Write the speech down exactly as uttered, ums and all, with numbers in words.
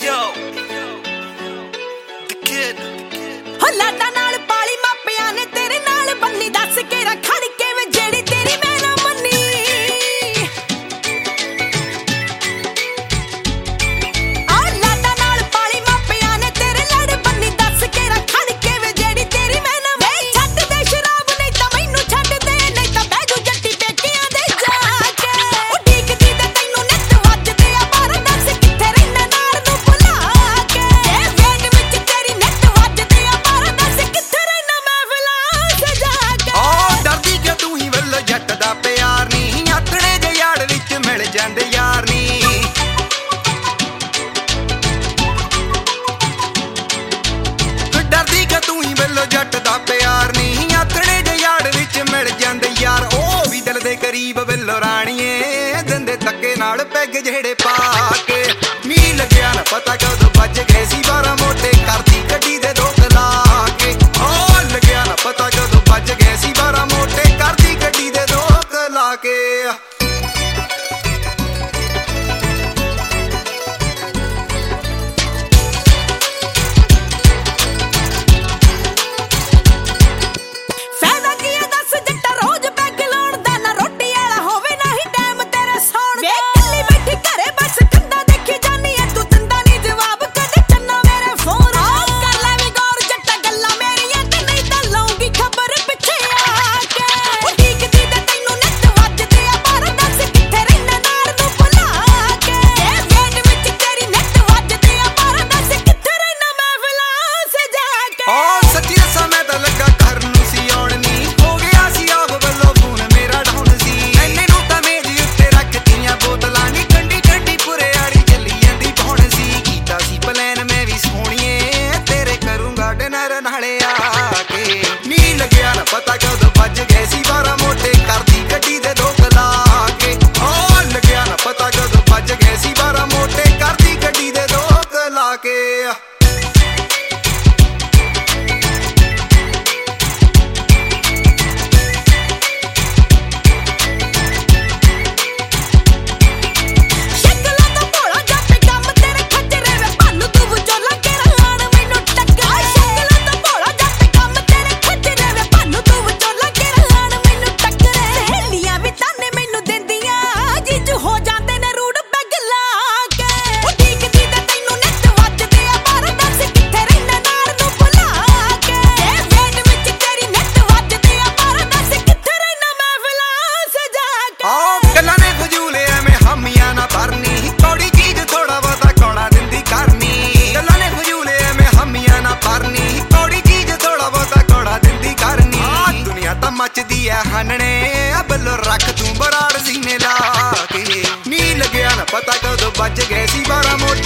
Yo, the kid. ਹੋ ਲਾਡਾ ਨਾਲ ਪਾਲੀ ਮਾਪਿਆਂ ਨੇ ਤੇਰੇ ਨਾਲ ਬੰਨੀ ਦੱਸ ਕੇ ਰੱਖੜ ਕੇ ਵੇ ਜਿਹੜੀ ਤੇਰੀ ਮੈਂ ਨਾ ਮੰਨੀ ਆ ਲਾਡਾ ਨਾਲ ਪਾਲੀ ਮਾਪਿਆਂ ਨੇ ਤੇਰੇ ਲੜ ਬੰਨੀ ਦੱਸ ਕੇ ਰੱਖੜ ਕੇ ਵੇ ਜਿਹੜੀ ਤੇਰੀ ਮੈਂ ਨਾ ਮੰਨੀ ਛੱਡ ਦੇ ਸ਼ਰਾਬ ਨਹੀਂ ਤਾਂ ਮੈਨੂੰ ਛੱਡ ਦੇ ਨਹੀਂ ਤਾਂ ਬਹਿ ਜੂ ਜੱਟੀ ਪੇਕਿਆਂ ਦੇ ਜਾ ਕੇ ਉਹ ਡੀਕਦੀ ਤੇ ਤੈਨੂੰ ਨਿੱਤ ਵੱਜਦੇ ਆ ਪਰ ਦੱਸ ਕਿੱਥੇ ਰਹਿਣਾ ਨਾਲ ਨੂੰ ਭੁਲਾ ਕੇ ਇਹ ਵੇਟ ਵਿੱਚ ਤੇਰੀ ਨਿੱਤ ਵੱਜਦੇ ਆ ਪਰ ਦੱਸ ਕਿੱਥੇ ਰਹਿਣਾ ਮਹਿਫਲਾਂ ਸਜਾ ਕੇ ਓ ਡਰਦੀ ਕਿ ਤੂੰ ਹੀ ਵੱਲੋਂ ਜੱਟ ਦਾ ਪਿਆਰ ਨਹੀਂ ਆਥਣੇ ਜੇ ਯਾਰ ਵਿੱਚ ਮਿਲ ਜਾਂਦੇ ਯਾਰ ਨਹੀਂ ਡਰਦੀ ਕਿ ਤੂੰ ਹੀ ਵੱਲੋਂ ਜੱਟ ਦਾ ਪਿਆਰ ਨਹੀਂ ਆਥਣੇ ਜੇ ਯਾਰ ਵਿੱਚ ਮਿਲ ਜਾਂਦੇ ਯਾਰ ਉਹ ਵੀ ਦਿਲ ਦੇ ਕਰੀਬ ਵੱਲੋਂ ਰਾਣੀਏ ਦਿੰਦੇ ਧੱਕੇ ਨਾਲ ਪੈਗ ਜਿਹੜੇ ਪਾ ਕੇ ਨੀ ਲੱਗਿਆ ਨਾ ਪਤਾ ਕਦੋਂ ਵੱਜ ਗਏ ਸੀ ਬਾਰਾਂ ਮੋਟੇ ਕਰਦੀ ਗੱਡੀ ਦੇ ਦੋ ਲਾ ਕੇ ਓ ਲੱਗਿਆ ਨਾ ਪਤਾ ਕਦੋਂ ਵੱਜ ਗਏ ਸੀ ਬਾਰਾਂ ਮੋਟੇ ਕਰਦੀ ਗੱਡੀ ਦੇ ਦੋ ਲਾ ਕੇ ਫਾਇਦਾ ਕੀ ਹੈ ਦੱਸ ਜੱਟਾ ਰੋਜ਼ ਪੈਗ ਲਾਉਣ ਦਾ ਨਾ ਰੋਟੀ ਵਾਲਾ ਹੋਵੇ ਨਾ ਹੀ ਟਾਈਮ ਤੇਰੇ ਸੌਣ ਦਾ ਵੇ ਕੱਲੀ ਬੈਠੀ ਘਰੇ ਬਸ ਕੰਦਾ ਦੇਖੀ ਜਾਨੀ ਐ ਤੂੰ ਦਿੰਦਾ ਨਹੀਂ ਜਵਾਬ ਕਦੇ ਚੰਨਾ ਮੇਰੇ ਫੋਨ ਆ ਕਰ ਲੈ ਵੀ ਗੌਰ ਜੱਟਾ ਗੱਲਾਂ ਮੇਰੀਆਂ ਤੇ ਨਹੀਂ ਤਾਂ ਲਾਉਂਗੀ ਖਬਰ ਪਿੱਛੇ ਆ ਕੇ ਉਹ ਡੀਕਦੀ ਤੇ ਤੈਨੂੰ ਨਿੱਤ ਵੱਜਦੇ ਆ ਪਰ ਦੱਸ ਕਿੱਥੇ ਰਹਿਣਾ ਨਾਲ ਨੂੰ ਭੁਲਾ ਕੇ ਇਹ ਵੇਟ ਵਿੱਚ ਤੇਰੀ ਨਿੱਤ ਵੱਜਦੇ ਆ ਪਰ ਦੱਸ ਕਿੱਥੇ ਰਹਿਣਾ ਮਹਿਫਲਾਂ ਸਜਾ ਕੇ ਓ ਸੱਚੀ ਦੱਸਾਂ ਮੈਂ ਤਾਂ ਲੱਗਾ ਘਰ ਨੂੰ ਸੀ ਆਉਣ ਨੀ ਹੋ ਗਿਆ ਸੀ ਆਪ ਵੱਲੋਂ ਫੋਨ ਮੇਰਾ ਡਾਊਨ ਸੀ ਐਨੇ ਨੂੰ ਤਾਂ ਮੇਜ਼ ਉੱਤੇ ਰੱਖਤੀਆਂ ਬੋਤਲਾਂ ਨੀ ਠੰਡੀ ਠੰਡੀ ਪੁਰੇ ਆੜੀ ਚੱਲੀ ਜਾਂਦੀ ਪਹੁਣ ਸੀ ਕੀਤਾ ਸੀ ਪਲਾਨ ਮੈਂ ਵੀ ਸੋਹਣੀਏ ਤੇਰੇ ਕਰੂੰਗਾ ਡਿਨਰ ਨਾਲੇ ਆ ਕੇ ਨੀ ਲੱਗਿਆ ਨਾ ਪਤਾ ਕਦੋਂ ਵੱਜ ਗਏ ਸੀ ਬਾਰਾਂ ਮੋਟੇ ਕਰਦੀ ਗੱਡੀ ਦੇ ਦੋ ਲਾ ਕੇ ਓ ਲੱਗਿਆ ਨਾ ਪਤਾ ਕਦੋਂ ਵੱਜ ਗਏ ਸੀ ਬਾਰਾਂ ਮੋਟੇ ਕਰਦੀ ਗੱਡੀ ਦੇ ਦੋ ਲਾ ਕੇ ਸ਼ਕਲਾਂ ਦਾ ਭੋਲਾ ਜੱਟ ਕੰਮ ਤੇਰੇ ਖੱਜਰੇ ਵੇ ਭਾਨੂੰ ਤੂੰ ਵਿਚੋਲਾ ਕੇ ਰਹਾਣ ਮੈਨੂੰ ਟੱਕਰ ਸ਼ਕਲਾਂ ਦਾ ਭੋਲਾ ਜੱਟ ਕੰਮ ਤੇਰੇ ਖੱਜਰੇ ਵੇ ਭਾਨੂੰ ਤੂੰ ਵਿਚੋਲਾ ਕੇ ਰਹਾਣ ਮੈਨੂੰ ਟੱਕਰ ਸਹੇਲੀਆਂ ਵੀ ਤਾਨੇ ਮੈਨੂੰ ਦਿੰਦੀਆਂ ਜੀਜੂ ਹੋ ਜਾਂਦੇ ਨੇ ਰੂੜ ਪੈਗ ਲਾ ਕੇ ਉਹ ਡੀਕਦੀ ਤੇ ਤੈਨੂੰ ਨਿੱਤ ਵੱਜਦੇ ਆ ਪਰ ਦੱਸ ਕਿੱਥੇ ਰਹਿਣਾ ਨਾਲ ਨੂੰ ਭੁਲਾ ਕੇ ਇਹ ਵੇਟ ਵਿੱਚ ਤੇਰੀ ਨਿੱਤ ਵੱਜਦੇ ਆ ਪਰ ਦੱਸ ਕਿੱਥੇ ਰਹਿਣਾ ਮਹਿਫਲਾਂ ਸਜਾ ਕੇ ਓ ਗੱਲਾਂ ਨੇ ਫਜ਼ੂਲ ਐਵੇਂ ਹਾਮੀਆਂ ਨਾ ਭਰਨੀ ਕੌੜੀ ਚੀਜ਼ ਥੋੜਾ ਬਹੁਤਾ ਕੌੜਾ ਦਿੰਦੀ ਕਰਨੀ ਗੱਲਾਂ ਨੇ ਫਜ਼ੂਲ ਐਵੇਂ ਹਾਮੀਆਂ ਨਾ ਭਰਨੀ ਕੌੜੀ ਚੀਜ਼ ਥੋੜਾ ਬਹੁਤਾ ਕੌੜਾ ਦਿੰਦੀ ਕਰਨੀ ਆ ਦੁਨੀਆ ਤਾਂ ਮੱਚਦੀ ਐ ਹਾਨਣੇ ਆ ਬੱਲੋ ਰੱਖ ਤੂੰ ਬਰਾੜ ਸੀਨੇ ਲਾ ਕੇ ਨੀ ਲੱਗਿਆ ਨਾ ਪਤਾ ਕਦੋਂ ਵੱਜ ਗਏ ਸੀ ਬਾਰਾਂ ਮੋਟੇ